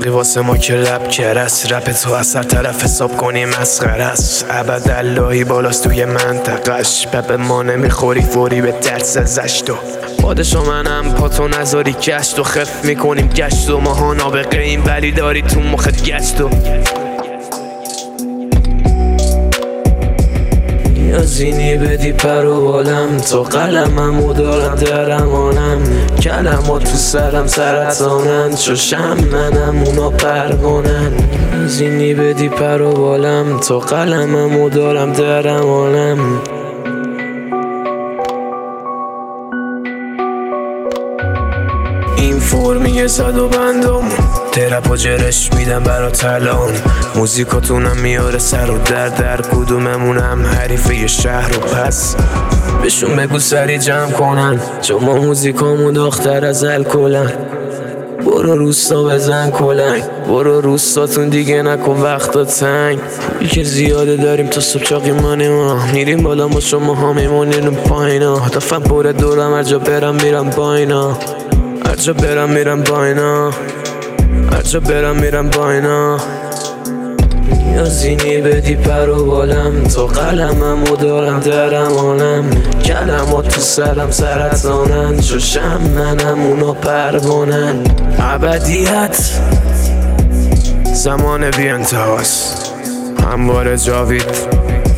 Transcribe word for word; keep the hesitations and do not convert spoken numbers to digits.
چاقی واسه ما که رپ کرس، رپ تو از هر طرف حساب کنی مسخره است. ابداللهی بالاست توی منطقش، به ما نمیخوری فوری به درس ازش. تو پادشا منم پاتو نذاری گشت و خف میکنیم گشت و ماها نابغه این ولی داری تو مخت گشت و نیازینی بدی پر و بالم، تو قلممو دارم در امانم، کلمات تو سرم سرطانن، چو شم منم اونا پروانن. نیازینی بدی پر و بالم، تو قلممو دارم در امانم. این فرمیه صد و بندم ترپ و جرش میدم برا تلان، موزیکاتونم میاره سر و در در کدوممونم حریفه شهر و پس بهشون بگو سری جمع کنن، چون ما موزیکامون داختر از الکلن. برو روستا بزن کلنگ، برو روستاتون دیگه نکن وقتا تنگ. پولی که زیاده داریم تا صبح چاقی مانی ما، میریم بالا ما شما ها میمونیم پایینا. دفعه بره دورم هر جا برم میرم با اینا، هر جا برم میرم با اینا، هر جا برم میرم با اینا. نیازینی بدی پر و بالم، تو قلممو دارم در امانم، کلمات تو سرم سرطانن، چو شم منم اونا پروانن. ابدیت زمان بی انتهاست، همواره جاوید